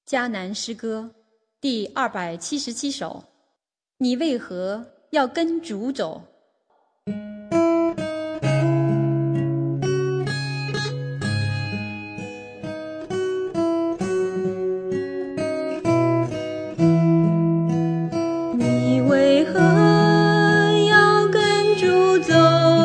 迦南诗歌第277首，你为何要跟主走？你为何要跟主走？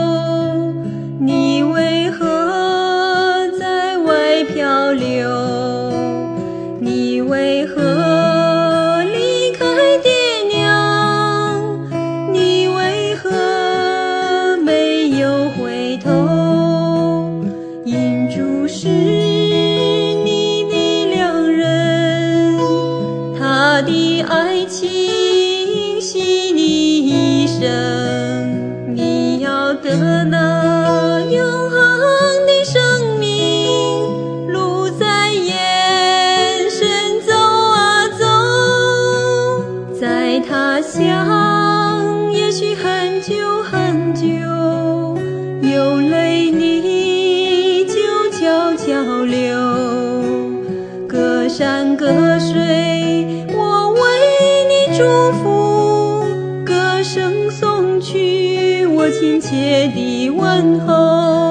你为何在外漂流？你为何离开爹娘？你为何没有回头？因主是你的良人，他的爱情系你一生，你要得那永恒的生命，路在眼神走啊走，在他乡也许很久很久，有泪你就悄悄流，隔山隔水我为你祝福，歌声送去我亲切的问候。